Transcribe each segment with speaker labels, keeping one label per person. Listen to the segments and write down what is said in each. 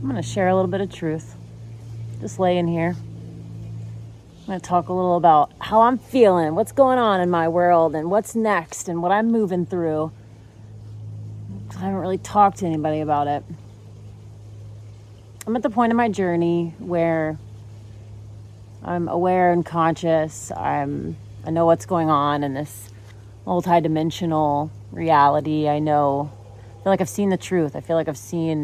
Speaker 1: I'm going to share a little bit of truth. Just laying here. I'm going to talk a little about how I'm feeling, what's going on in my world, and what's next, and what I'm moving through. I haven't really talked to anybody about it. I'm at the point in my journey where I'm aware and conscious. I know what's going on in this multidimensional reality. I feel like I've seen the truth. I feel like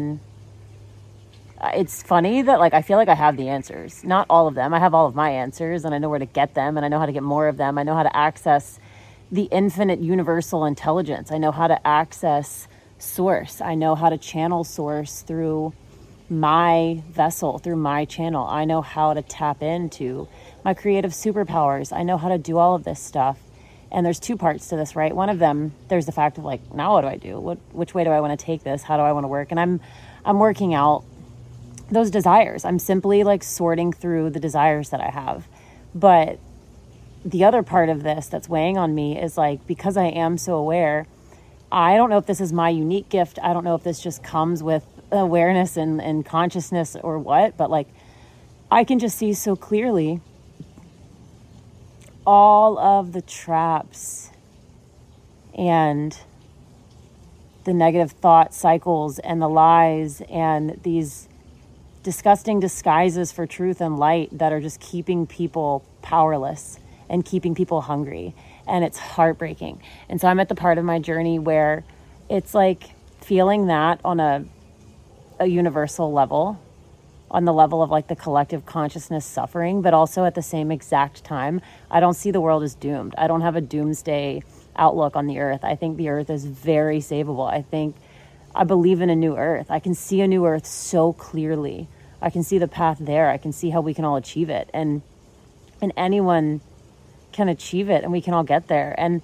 Speaker 1: it's funny that I feel like I have the answers. Not all of them. I have all of my answers, and I know where to get them, and I know how to get more of them. I know how to access the infinite universal intelligence. I know how to access source. I know how to channel source through my vessel, through my channel. I know how to tap into my creative superpowers. I know how to do all of this stuff. And there's two parts to this, right? One of them, there's the fact of now what do I do? Which way do I want to take this? How do I want to work? And I'm working out those desires. I'm simply sorting through the desires that I have. But the other part of this that's weighing on me is because I am so aware, I don't know if this is my unique gift. I don't know if this just comes with awareness and consciousness or what, but I can just see so clearly all of the traps and the negative thought cycles and the lies and these disgusting disguises for truth and light that are just keeping people powerless and keeping people hungry. And it's heartbreaking. And so I'm at the part of my journey where it's feeling that on a universal level, on the level of the collective consciousness suffering, but also at the same exact time, I don't see the world as doomed. I don't have a doomsday outlook on the earth. I think the earth is very savable. I believe in a new earth. I can see a new earth so clearly. I can see the path there. I can see how we can all achieve it. And anyone can achieve it, and we can all get there. And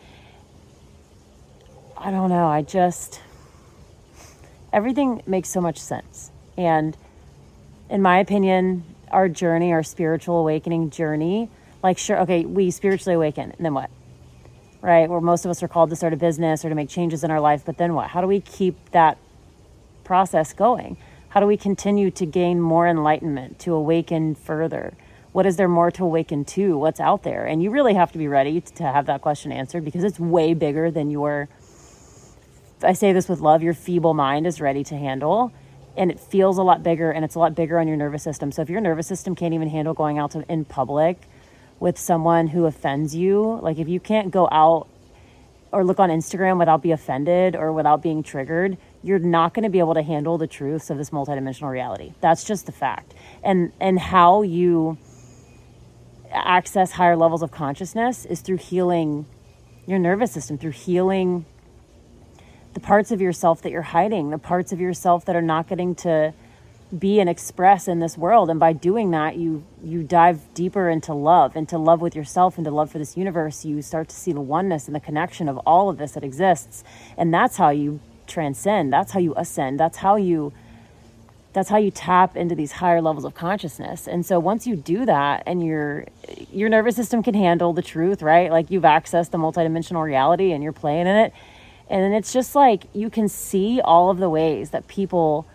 Speaker 1: I don't know, everything makes so much sense. And in my opinion, our journey, our spiritual awakening journey, sure, okay, we spiritually awaken, and then what? Right? Where most of us are called to start a business or to make changes in our life, but then what? How do we keep that process going? How do we continue to gain more enlightenment, to awaken further? What is there more to awaken to? What's out there? And you really have to be ready to have that question answered, because it's way bigger than I say this with love, your feeble mind is ready to handle. And it feels a lot bigger, and it's a lot bigger on your nervous system. So if your nervous system can't even handle going out in public with someone who offends you, if you can't go out or look on Instagram without being offended or without being triggered, you're not going to be able to handle the truths of this multidimensional reality. That's just the fact. And how you access higher levels of consciousness is through healing your nervous system, through healing the parts of yourself that you're hiding, the parts of yourself that are not getting to be and express in this world. And by doing that, you dive deeper into love with yourself, into love for this universe. You start to see the oneness and the connection of all of this that exists. And that's how you transcend. That's how you ascend. That's how you tap into these higher levels of consciousness. And so once you do that, and your nervous system can handle the truth, right? You've accessed the multidimensional reality and you're playing in it. And then it's just you can see all of the ways that people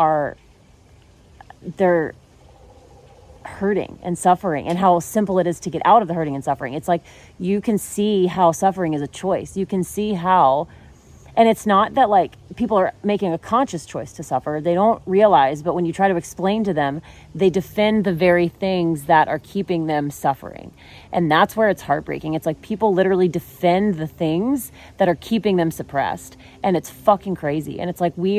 Speaker 1: they're hurting and suffering, and how simple it is to get out of the hurting and suffering. It's you can see how suffering is a choice. You can see how, and it's not that people are making a conscious choice to suffer. They don't realize, but when you try to explain to them, they defend the very things that are keeping them suffering. And that's where it's heartbreaking. It's people literally defend the things that are keeping them suppressed. And it's fucking crazy. And it's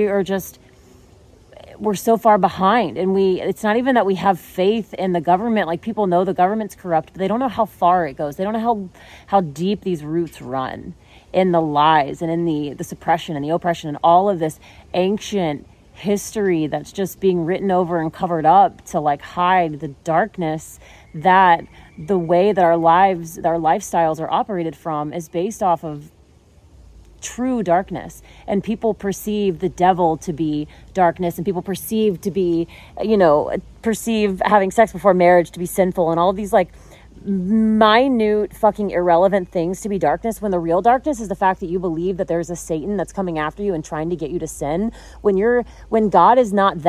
Speaker 1: we're so far behind, and it's not even that we have faith in the government. People know the government's corrupt, but they don't know how far it goes. They don't know how deep these roots run in the lies and in the suppression and the oppression and all of this ancient history that's just being written over and covered up to hide the darkness that the way that our lifestyles are operated from is based off of true darkness. And people perceive the devil to be darkness, and people perceive having sex before marriage to be sinful, and all of these minute fucking irrelevant things to be darkness, when the real darkness is the fact that you believe that there's a Satan that's coming after you and trying to get you to sin, when God is not that.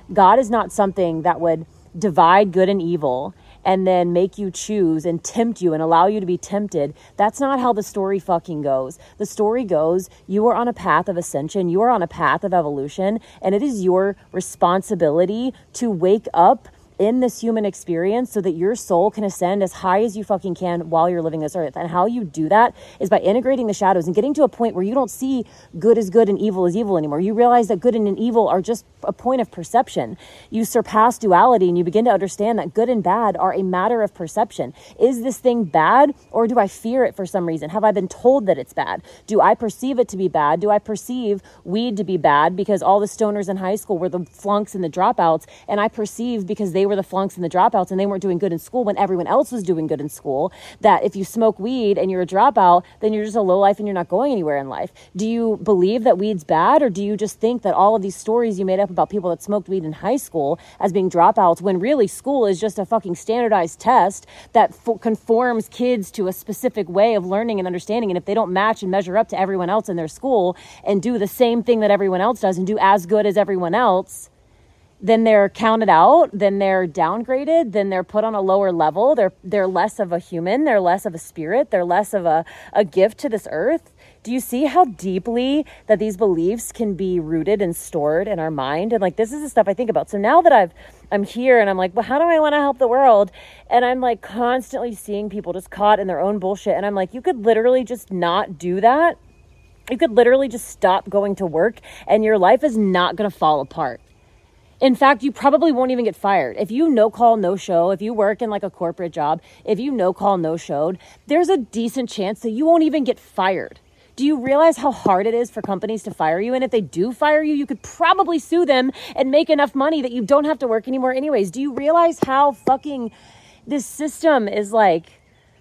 Speaker 1: God is not something that would divide good and evil and then make you choose and tempt you and allow you to be tempted. That's not how the story fucking goes. The story goes, you are on a path of ascension. You are on a path of evolution, and it is your responsibility to wake up in this human experience so that your soul can ascend as high as you fucking can while you're living this earth. And how you do that is by integrating the shadows and getting to a point where you don't see good as good and evil as evil anymore. You realize that good and evil are just a point of perception. You surpass duality and you begin to understand that good and bad are a matter of perception. Is this thing bad, or do I fear it for some reason? Have I been told that it's bad? Do I perceive it to be bad? Do I perceive weed to be bad because all the stoners in high school were the flunks and the dropouts, and I perceive because they were the flunks and the dropouts and they weren't doing good in school when everyone else was doing good in school, that if you smoke weed and you're a dropout, then you're just a lowlife and you're not going anywhere in life? Do you believe that weed's bad, or do you just think that all of these stories you made up about people that smoked weed in high school as being dropouts, when really school is just a fucking standardized test that conforms kids to a specific way of learning and understanding, and if they don't match and measure up to everyone else in their school and do the same thing that everyone else does and do as good as everyone else, then they're counted out, then they're downgraded, then they're put on a lower level. They're less of a human, they're less of a spirit, they're less of a gift to this earth. Do you see how deeply that these beliefs can be rooted and stored in our mind? And like, this is the stuff I think about. So now that I'm here and I'm like, well, how do I want to help the world? And I'm like constantly seeing people just caught in their own bullshit. And I'm like, you could literally just not do that. You could literally just stop going to work and your life is not going to fall apart. In fact, you probably won't even get fired. If you no call, no show, if you work in like a corporate job, if you no call, no showed, there's a decent chance that you won't even get fired. Do you realize how hard it is for companies to fire you? And if they do fire you, you could probably sue them and make enough money that you don't have to work anymore anyways. Do you realize how fucking this system is like,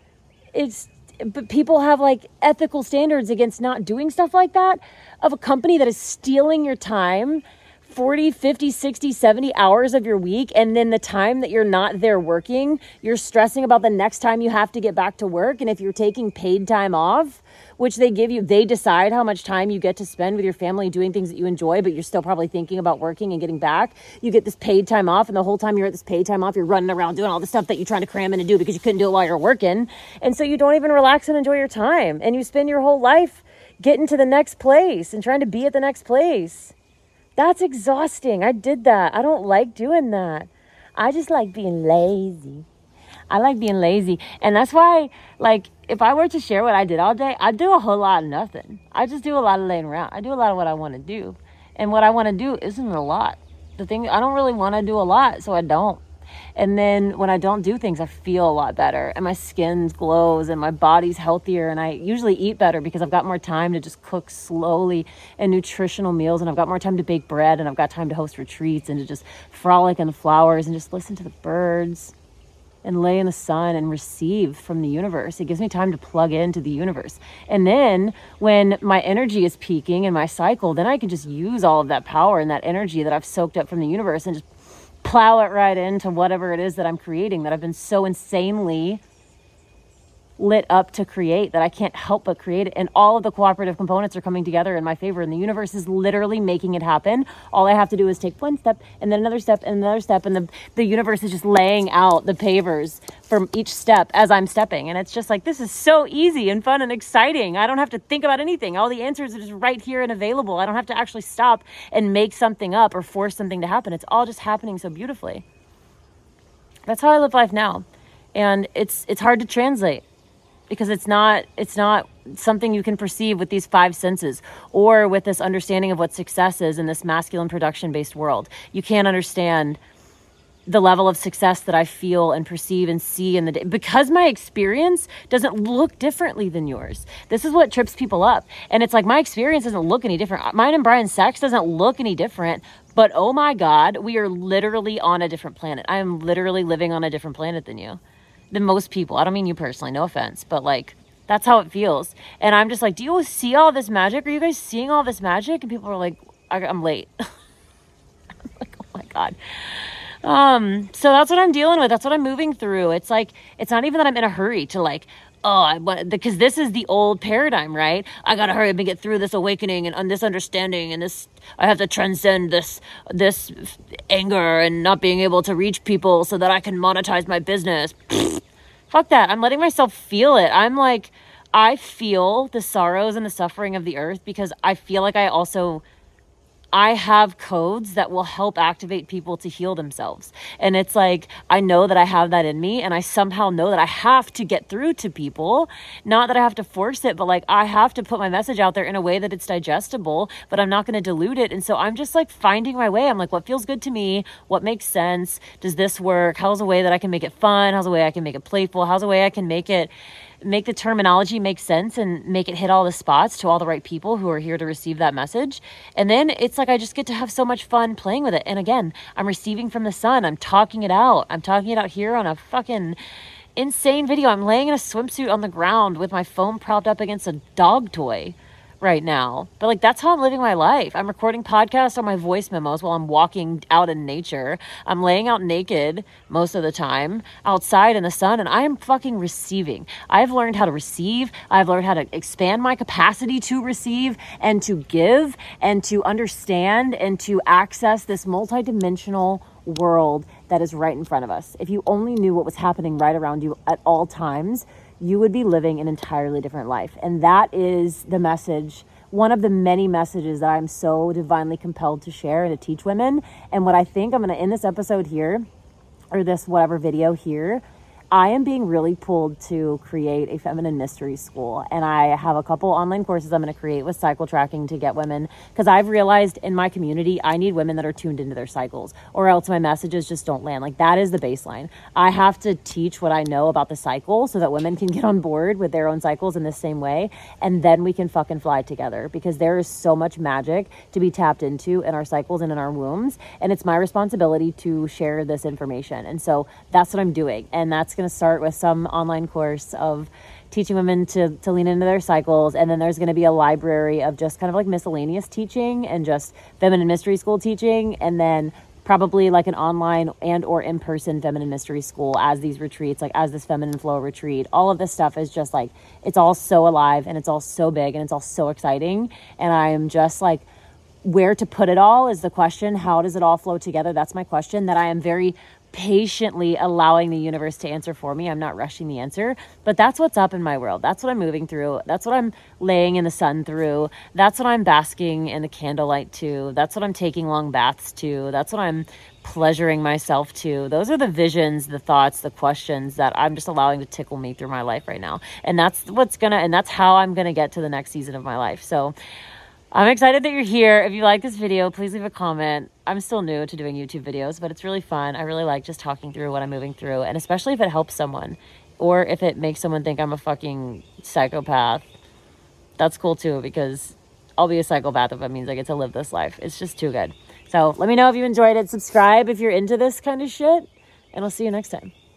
Speaker 1: but people have like ethical standards against not doing stuff like that, of a company that is stealing your time, 40, 50, 60, 70 hours of your week. And then the time that you're not there working, you're stressing about the next time you have to get back to work. And if you're taking paid time off, which they give you, they decide how much time you get to spend with your family doing things that you enjoy, but you're still probably thinking about working and getting back. You get this paid time off, and the whole time you're at this paid time off, you're running around doing all the stuff that you're trying to cram in and do because you couldn't do it while you're working. And so you don't even relax and enjoy your time. And you spend your whole life getting to the next place and trying to be at the next place. That's exhausting. I did that. I don't like doing that. I just like being lazy. I like being lazy. And that's why, like, if I were to share what I did all day, I'd do a whole lot of nothing. I just do a lot of laying around. I do a lot of what I want to do. And what I want to do isn't a lot. The thing, I don't really want to do a lot, so I don't. And then when I don't do things, I feel a lot better and my skin glows and my body's healthier, and I usually eat better because I've got more time to just cook slowly and nutritional meals, and I've got more time to bake bread, and I've got time to host retreats and to just frolic in the flowers and just listen to the birds and lay in the sun and receive from the universe. It gives me time to plug into the universe. And then when my energy is peaking in my cycle, then I can just use all of that power and that energy that I've soaked up from the universe and just plow it right into whatever it is that I'm creating, that I've been so insanely lit up to create that I can't help but create it. And all of the cooperative components are coming together in my favor, and the universe is literally making it happen. All I have to do is take one step and then another step and another step, and the universe is just laying out the pavers from each step as I'm stepping. And it's just like, this is so easy and fun and exciting. I don't have to think about anything. All the answers are just right here and available. I don't have to actually stop and make something up or force something to happen. It's all just happening so beautifully. That's how I live life now. And it's hard to translate, because it's not something you can perceive with these five senses or with this understanding of what success is in this masculine production-based world. You can't understand the level of success that I feel and perceive and see in the day, because my experience doesn't look differently than yours. This is what trips people up. And it's like, my experience doesn't look any different. Mine and Brian's sex doesn't look any different, but oh my God, we are literally on a different planet. I am literally living on a different planet than you. Than most people. I don't mean you personally, no offense, but like, that's how it feels. And I'm just like, do you see all this magic? Are you guys seeing all this magic? And people are like, I'm late. I'm like, oh my God. So that's what I'm dealing with. That's what I'm moving through. It's like, it's not even that I'm in a hurry to like because this is the old paradigm, right? I gotta hurry up and get through this awakening and this understanding and this, I have to transcend this anger and not being able to reach people so that I can monetize my business. Fuck that. I'm letting myself feel it. I'm like, I feel the sorrows and the suffering of the earth because I feel like I have codes that will help activate people to heal themselves. And it's like, I know that I have that in me, and I somehow know that I have to get through to people. Not that I have to force it, but like I have to put my message out there in a way that it's digestible, but I'm not going to dilute it. And so I'm just like finding my way. I'm like, what feels good to me? What makes sense? Does this work? How's a way that I can make it fun? How's a way I can make it playful? How's a way I can make the terminology make sense and make it hit all the spots to all the right people who are here to receive that message? And then it's like I just get to have so much fun playing with it. And again, I'm receiving from the sun. I'm talking it out. I'm talking it out here on a fucking insane video. I'm laying in a swimsuit on the ground with my phone propped up against a dog toy right now. But like, that's how I'm living my life. I'm recording podcasts on my voice memos while I'm walking out in nature. I'm laying out naked most of the time outside in the sun, and I am fucking receiving. I've learned how to receive. I've learned how to expand my capacity to receive and to give and to understand and to access this multidimensional world that is right in front of us. If you only knew what was happening right around you at all times, you would be living an entirely different life. And that is the message, one of the many messages that I'm so divinely compelled to share and to teach women. And what I think I'm going to end this episode here, or this whatever video here, I am being really pulled to create a feminine mystery school. And I have a couple online courses I'm going to create with cycle tracking to get women, because I've realized in my community, I need women that are tuned into their cycles, or else my messages just don't land. Like, that is the baseline. I have to teach what I know about the cycle so that women can get on board with their own cycles in the same way. And then we can fucking fly together, because there is so much magic to be tapped into in our cycles and in our wombs. And it's my responsibility to share this information. And so that's what I'm doing. And that's going to start with some online course of teaching women to lean into their cycles. And then there's going to be a library of just kind of like miscellaneous teaching and just feminine mystery school teaching. And then probably like an online and or in-person feminine mystery school as these retreats, like as this feminine flow retreat. All of this stuff is just like, it's all so alive and it's all so big and it's all so exciting. And I am just like, where to put it all is the question. How does it all flow together? That's my question that I am very patiently allowing the universe to answer for me. I'm not rushing the answer, but that's what's up in my world. That's what I'm moving through. That's what I'm laying in the sun through. That's what I'm basking in the candlelight to. That's what I'm taking long baths to. That's what I'm pleasuring myself to. Those are the visions, the thoughts, the questions that I'm just allowing to tickle me through my life right now. And that's that's how I'm going to get to the next season of my life. So I'm excited that you're here. If you like this video, please leave a comment. I'm still new to doing YouTube videos, but it's really fun. I really like just talking through what I'm moving through, and especially if it helps someone or if it makes someone think I'm a fucking psychopath. That's cool too, because I'll be a psychopath if it means I get to live this life. It's just too good. So let me know if you enjoyed it. Subscribe if you're into this kind of shit, and I'll see you next time.